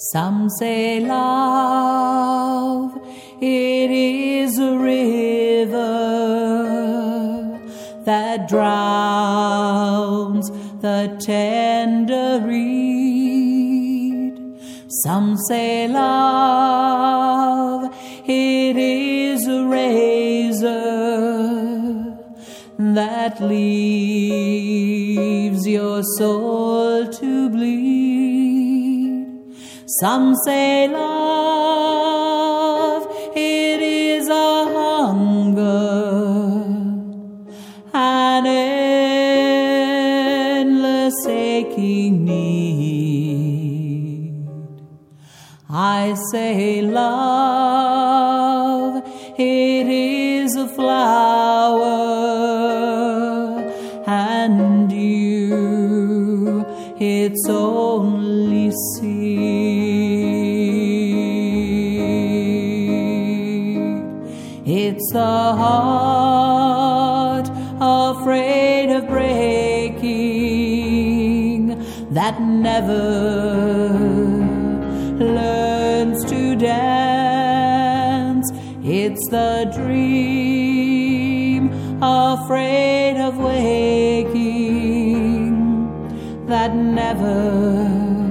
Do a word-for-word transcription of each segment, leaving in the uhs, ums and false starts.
Some say love, it is a river that drowns the tender reed. Some say love, it is a razor that leaves your soul to bleed. Some say love, it is a hunger, an endless aching need. I say love, it is a flower, and you its only seed. It's a heart afraid of breaking that never learns to dance. It's the dream afraid of waking that never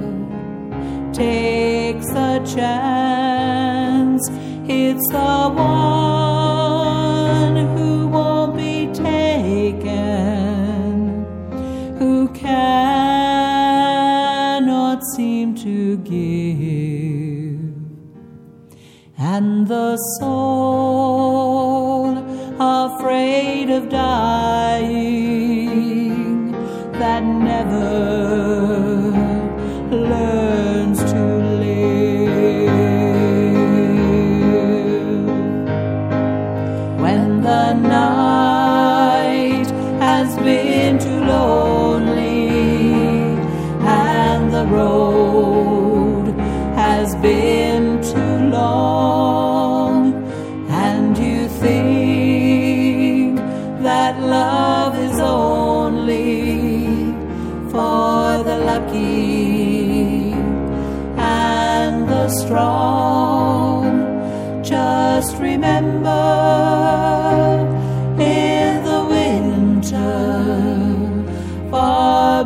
takes a chance. It's the one who won't be taken, who cannot seem to give. And the soul afraid of dying that never learns to live. When the night has been too lonely and the road has been too long, and you think that love is only for the lucky and the strong, just remember, in the winter, far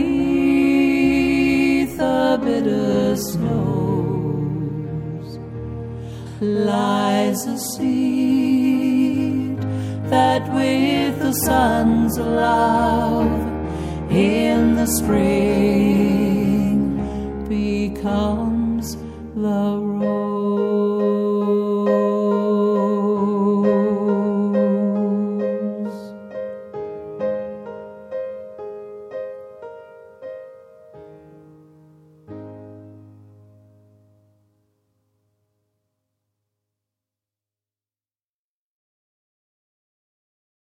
beneath the bitter snows, lies a seed that with the sun's love in the spring becomes the